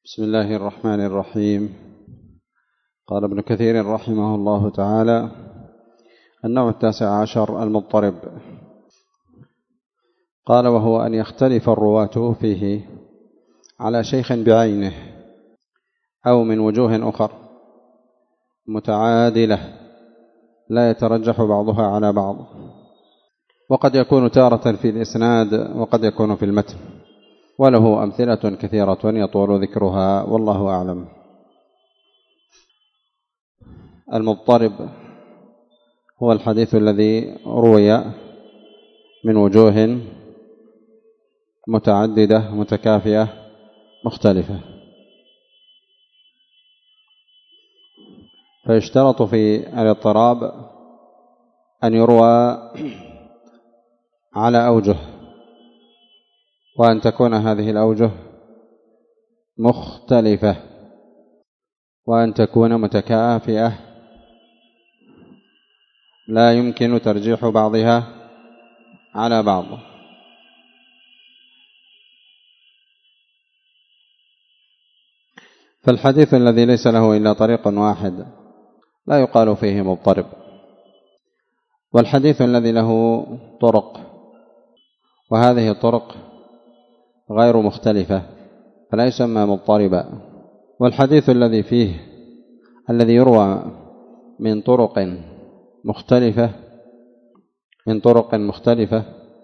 بسم الله الرحمن الرحيم. قال ابن كثير رحمه الله تعالى: النوع 19 المضطرب. قال: وهو أن يختلف الرواة فيه على شيخ بعينه أو من وجوه أخر متعادلة لا يترجح بعضها على بعض، وقد يكون تارة في الإسناد وقد يكون في المتن، وله أمثلة كثيرة يطول ذكرها والله أعلم. المضطرب هو الحديث الذي روي من وجوه متعددة متكافئة مختلفة، فيشترط في الاضطراب أن يروى على أوجه، وأن تكون هذه الأوجه مختلفة، وأن تكون متكافئة لا يمكن ترجيح بعضها على بعض. فالحديث الذي ليس له إلا طريق واحد لا يقال فيه مضطرب، والحديث الذي له طرق وهذه الطرق غير مختلفة فلا يسمى مضطربا. والحديث الذي يروى من طرق مختلفة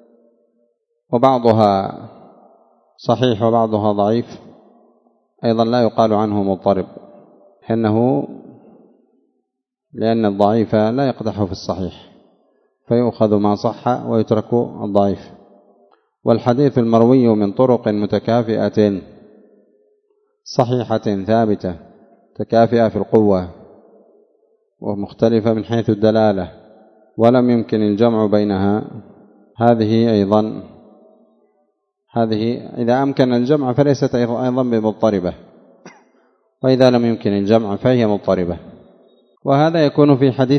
وبعضها صحيح وبعضها ضعيف أيضا لا يقال عنه مضطرب، لأن الضعيف لا يقدح في الصحيح، فيؤخذ ما صح ويترك الضعيف. والحديث المروي من طرق متكافئة صحيحة ثابتة تكافئة في القوة ومختلفة من حيث الدلالة ولم يمكن الجمع بينها، هذه إذا أمكن الجمع فليست أيضا بمضطربة، وإذا لم يمكن الجمع فهي مضطربة. وهذا يكون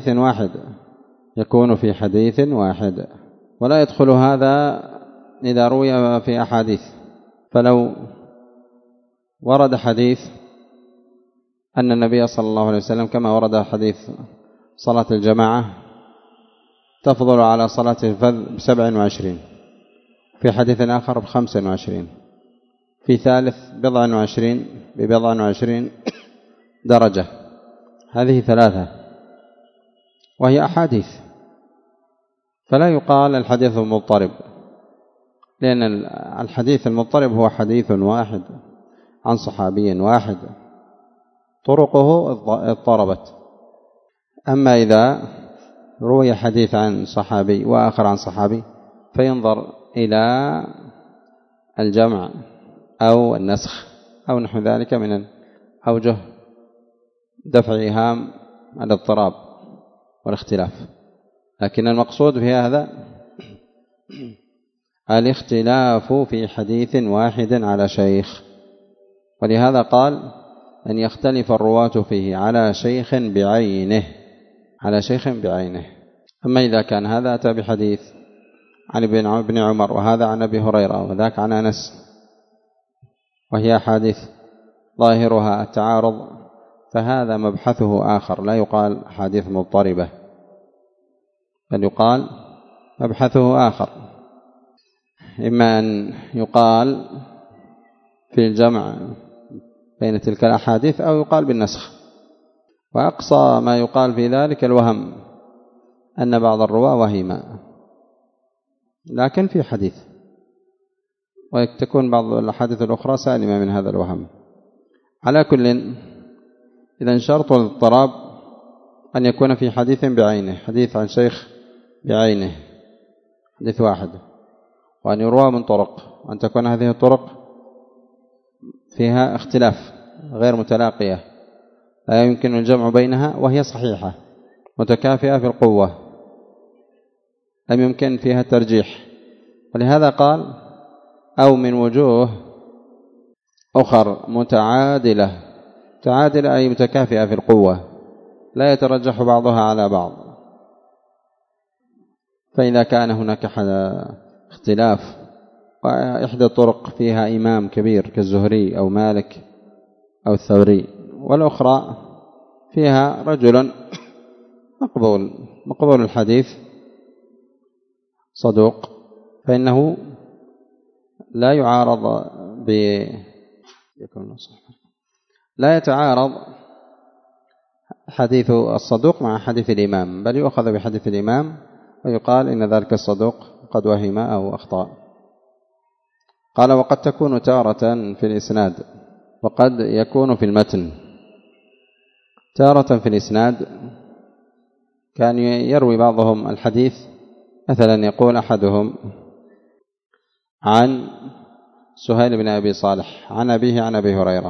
في حديث واحد ولا يدخل هذا إذا روي في أحاديث. فلو ورد حديث أن النبي صلى الله عليه وسلم كما ورد حديث صلاة الجماعة تفضل على صلاة الفذ ب27، في حديث آخر ب25، في ثالث ب20 درجة، هذه 3 وهي أحاديث، فلا يقال الحديث المضطرب، لأن الحديث المضطرب هو حديث واحد عن صحابي واحد طرقه اضطربت. أما إذا روي حديث عن صحابي وآخر عن صحابي فينظر إلى الجمع أو النسخ أو نحو ذلك من أوجه دفع إيهام الاضطراب والاختلاف. لكن المقصود في هذا الاختلاف في حديث واحد على شيخ، ولهذا قال أن يختلف الرواة فيه على شيخ بعينه. أما إذا كان هذا أتى بحديث عن ابن عمر وهذا عن أبي هريرة وذاك عن أنس، وهي حديث ظاهرها التعارض، فهذا مبحثه آخر، لا يقال حديث مضطربة، بل يقال مبحثه آخر، إما أن يقال في الجمع بين تلك الأحاديث أو يقال بالنسخ. وأقصى ما يقال في ذلك الوهم، أن بعض الرواة وهم لكن في حديث، وتكون بعض الأحاديث الأخرى سالمة من هذا الوهم. على كل، إذا شرط الاضطراب أن يكون في حديث بعينه، حديث عن شيخ بعينه، حديث واحد، وأن يروى من طرق، وأن تكون هذه الطرق فيها اختلاف غير متلاقية لا يمكن الجمع بينها، وهي صحيحة متكافئة في القوة لم يمكن فيها الترجيح. ولهذا قال: أو من وجوه أخر متعادلة أي متكافئة في القوة لا يترجح بعضها على بعض. فإذا كان هناك اختلاف وإحدى الطرق فيها إمام كبير كالزهري أو مالك أو الثوري، والأخرى فيها رجل مقبول الحديث صدوق، فإنه لا يعارض لا يتعارض حديث الصدوق مع حديث الإمام، بل يؤخذ بحديث الإمام ويقال إن ذلك الصدوق قد وهم أو أخطأ. قال وقد تكون تارة في الإسناد وقد يكون في المتن. تارة في الإسناد كان يروي بعضهم الحديث، مثلا يقول أحدهم عن سهيل بن أبي صالح عن أبيه عن أبي هريرة،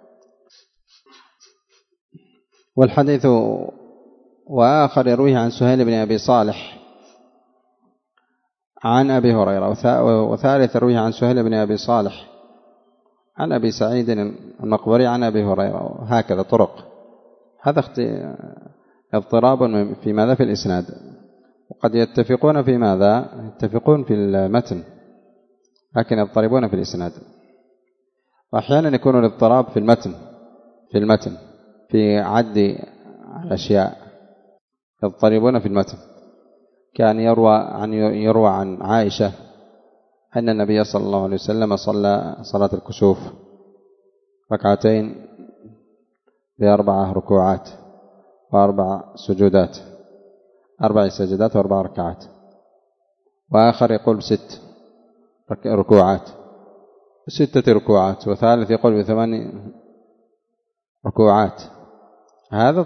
والحديث وآخر يرويه عن سهيل بن أبي صالح عن أبي هريرة، وثالث يرويه عن سهيل بن أبي صالح عن أبي سعيد المقبري عن أبي هريرة، هكذا طرق. هذا اضطراب في ماذا؟ في الإسناد. وقد يتفقون في ماذا؟ يتفقون في المتن، لكن يضطربون في الإسناد. وأحيانا يكون الاضطراب في المتن في عد الأشياء، يضطربون في المتن. كان يروى عن عائشة أن النبي صلى الله عليه وسلم صلى صلاة الكسوف ركعتين ب4 ركوعات و4 سجودات، 4 سجدات و4 ركعات. وآخر يقول ب6 ركوعات، 6 ركوعات، وثالث يقول ب8 ركوعات. هذا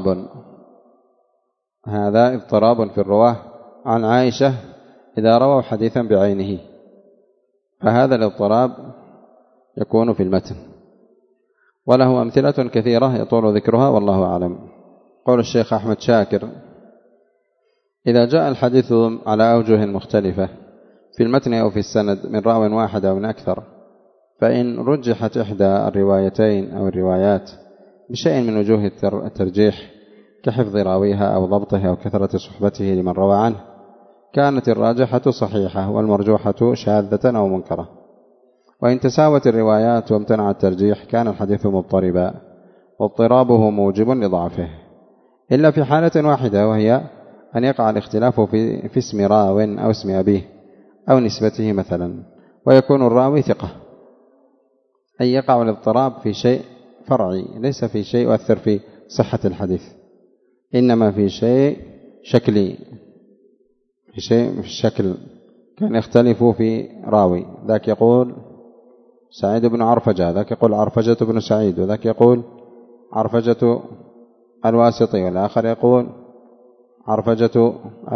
اضطراب في الرواه عن عائشة إذا رووا حديثا بعينه، فهذا الاضطراب يكون في المتن، وله أمثلة كثيرة يطول ذكرها والله أعلم. قول الشيخ أحمد شاكر: إذا جاء الحديث على أوجه مختلفة في المتن أو في السند من راو واحد أو من أكثر، فإن رجحت إحدى الروايتين أو الروايات بشيء من وجوه الترجيح كحفظ راويها أو ضبطه أو كثرة صحبته لمن روى عنه، كانت الراجحة صحيحة والمرجوحة شاذة أو منكرة. وإن تساوت الروايات وامتنع الترجيح كان الحديث مضطربا، واضطرابه موجب لضعفه، إلا في حالة واحدة، وهي أن يقع الاختلاف في اسم راو أو اسم أبيه أو نسبته مثلا، ويكون الراوي ثقة، أي يقع الاضطراب في شيء فرعي ليس في شيء يؤثر في صحة الحديث، إنما في شيء شكلي، في شيء في الشكل. كان يختلف في راوي، ذاك يقول سعيد بن عرفجة، ذاك يقول عرفجة بن سعيد، وذاك يقول عرفجة الواسطي، والآخر يقول عرفجة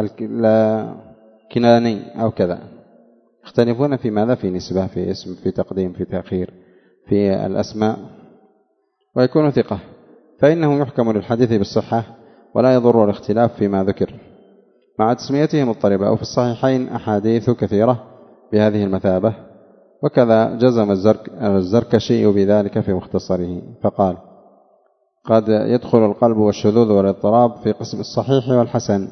الكناني أو كذا. يختلفون في ماذا؟ في نسبة، في اسم، في تقديم، في تأخير، في الأسماء. ويكون ثقة، فإنه يحكم للحديث بالصحة ولا يضر الاختلاف فيما ذكر، مع تسميته مضطربة. وفي الصحيحين أحاديث كثيرة بهذه المثابة، وكذا جزم الزركشي بذلك في مختصره، فقال: قد يدخل القلب والشذوذ والاضطراب في قسم الصحيح والحسن.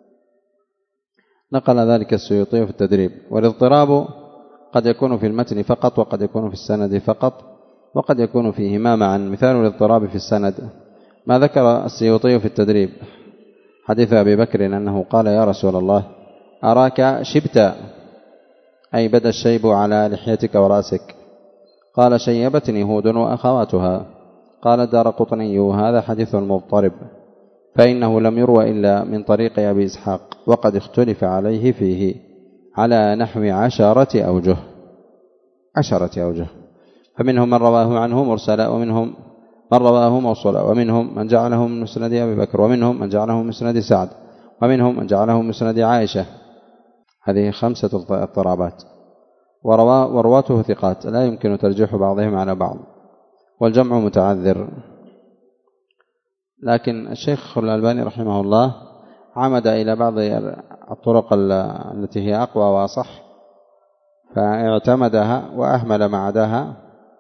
نقل ذلك السيوطي في التدريب. والاضطراب قد يكون في المتن فقط، وقد يكون في السند فقط، وقد يكون فيهما معا. مثال الاضطراب في السند ما ذكر السيوطي في التدريب، حديث أبي بكر أنه قال: يا رسول الله، أراك شبت، أي بدا الشيب على لحيتك ورأسك. قال: شيبتني هود وأخواتها. قال الدارقطني: هذا حديث مضطرب، فإنه لم يروى إلا من طريق أبي إسحاق، وقد اختلف عليه فيه على نحو 10 أوجه، 10 أوجه، فمنهم من رواه عنه مرسلا، ومنهم من رواه موصولا، ومنهم من جعله من مسند أبي بكر، ومنهم من جعله من مسند سعد، ومنهم من جعله من مسند عائشة. هذه 5 اضطرابات، ورواته ثقات لا يمكن ترجيح بعضهم على بعض، والجمع متعذر. لكن الشيخ الألباني رحمه الله عمد إلى بعض الطرق التي هي أقوى وأصح، فاعتمدها وأهمل ما عداها،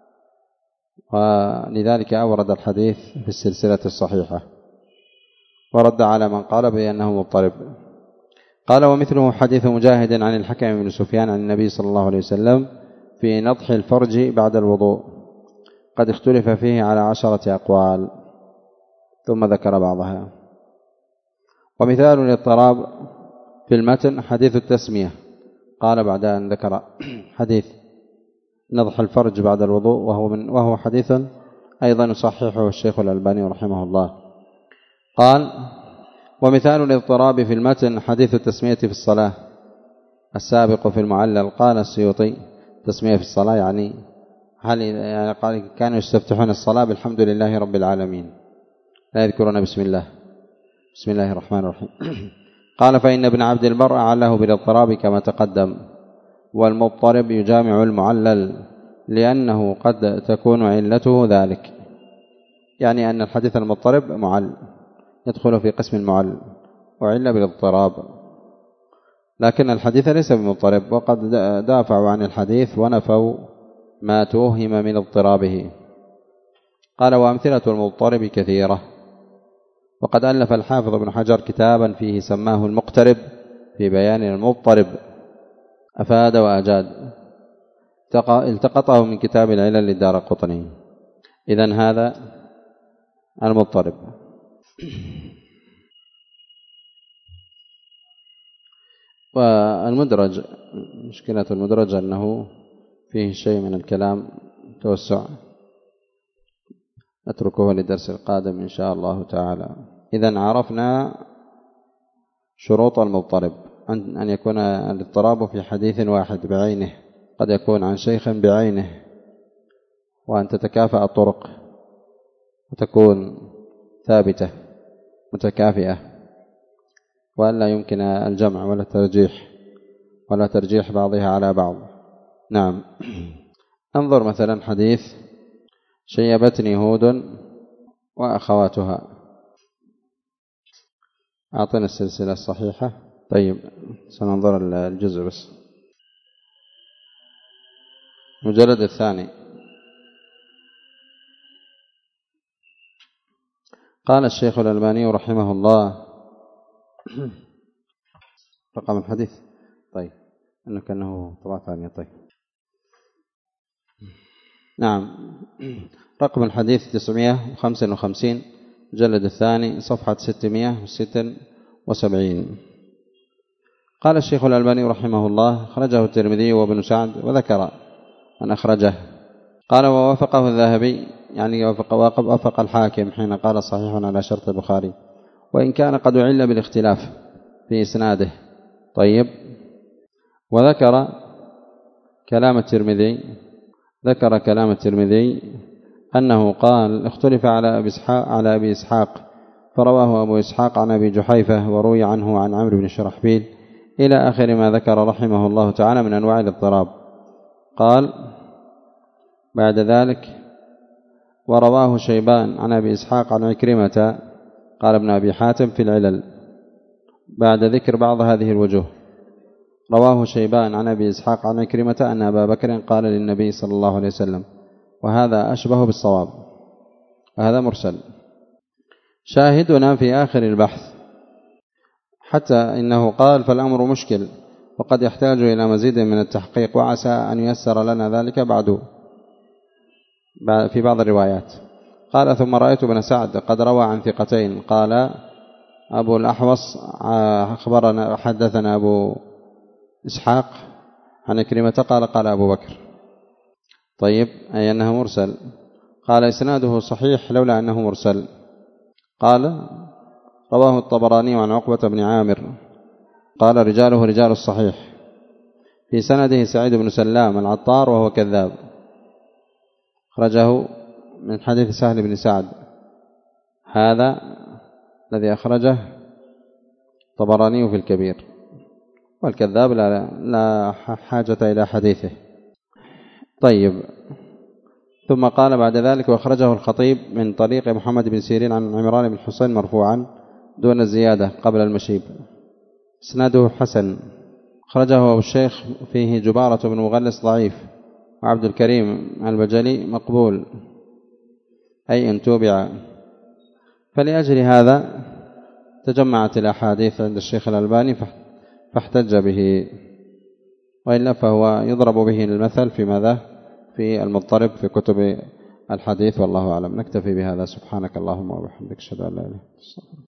ولذلك أورد الحديث في السلسلة الصحيحة، ورد على من قال بأنه مضطرب. قال: ومثله حديث مجاهد عن الحكم بن سفيان عن النبي صلى الله عليه وسلم في نضح الفرج بعد الوضوء. قد اختلف فيه على 10 أقوال، ثم ذكر بعضها. ومثال الاضطراب في المتن حديث التسمية، قال بعد أن ذكر حديث نضح الفرج بعد الوضوء وهو حديث أيضا يصححه الشيخ الألباني رحمه الله. قال: ومثال الاضطراب في المتن حديث التسمية في الصلاة السابق في المعلل. قال السيوطي: تسمية في الصلاة يعني قال كانوا يستفتحون الصلاة بالحمد لله رب العالمين، لا يذكرون بسم الله الرحمن الرحيم. قال: فإن ابن عبد البر أعله بالاضطراب كما تقدم، والمضطرب يجامع المعلل لأنه قد تكون علته ذلك، يعني أن الحديث المضطرب معل يدخل في قسم المعل وعل بالاضطراب، لكن الحديث ليس بمضطرب، وقد دافعوا عن الحديث ونفوا ما توهم من اضطرابه. قال: وأمثلة المضطرب كثيرة، وقد ألف الحافظ ابن حجر كتابا فيه سماه المقترب في بيان المضطرب، أفاد وأجاد، التقطه من كتاب العلل للدارقطني. إذن هذا المضطرب. والمدرج، مشكلة المدرج أنه فيه شيء من الكلام توسع، أتركه للدرس القادم إن شاء الله تعالى. إذن عرفنا شروط المضطرب: أن يكون الاضطراب في حديث واحد بعينه، قد يكون عن شيخ بعينه، وأن تتكافأ الطرق وتكون ثابتة متكافئة، وأن لا يمكن الجمع ولا ترجيح بعضها على بعض. نعم. انظر مثلا حديث شيبتني هود وأخواتها، أعطنا السلسلة الصحيحة. طيب سننظر الجزء بس، مجلد 2. قال الشيخ الألباني رحمه الله: رقم الحديث، طيب أنه كأنه طبعة ثانية. طيب نعم، رقم الحديث 955، مجلد 2، صفحة 676. قال الشيخ الألباني رحمه الله: أخرجه الترمذي وابن سعد، وذكر من أخرجه. قال: ووافقه الذهبي، يعني وافق الحاكم حين قال صحيح على شرط البخاري، وإن كان قد علّ بالاختلاف في إسناده. طيب، وذكر كلام الترمذي أنه قال: اختلف على أبي إسحاق، فرواه أبو إسحاق عن أبي جحيفة، وروي عنه عن عمرو بن شرحبيل، إلى آخر ما ذكر رحمه الله تعالى من أنواع الاضطراب. قال بعد ذلك: ورواه شيبان عن أبي إسحاق عن عكرمة. قال ابن أبي حاتم في العلل بعد ذكر بعض هذه الوجوه: رواه شيبان عن أبي إسحاق عن عكرمة أن أبا بكر قال للنبي صلى الله عليه وسلم، وهذا أشبه بالصواب، وهذا مرسل. شاهدنا في آخر البحث، حتى إنه قال: فالأمر مشكل وقد يحتاج إلى مزيد من التحقيق، وعسى أن ييسر لنا ذلك بعد في بعض الروايات. قال: ثم رأيت ابن سعد قد روى عن ثقتين. قال أبو الأحوص: أخبرنا حدثنا أبو إسحاق عن عكرمة قال أبو بكر. طيب، أي أنه مرسل. قال: إسناده صحيح لولا أنه مرسل. قال: رواه الطبراني عن عقبة بن عامر، قال: رجاله رجال الصحيح، في سنده سعيد بن سلام العطار وهو كذاب، أخرجه من حديث سهل بن سعد، هذا الذي أخرجه الطبراني في الكبير، والكذاب لا حاجة إلى حديثه. طيب، ثم قال بعد ذلك: وأخرجه الخطيب من طريق محمد بن سيرين عن عمران بن حسين مرفوعا دون الزيادة قبل المشيب، اسناده حسن. أخرجه الشيخ فيه جبارة بن مغلس ضعيف، وعبد الكريم البجلي مقبول، أي إن توبع. فلأجل هذا تجمعت الأحاديث عند الشيخ الألباني فاحتج به، وإلا فهو يضرب به المثل في ماذا؟ في المضطرب في كتب الحديث، والله أعلم. نكتفي بهذا. سبحانك اللهم وبحمدك، أشهد أن لا إله إلا أنت.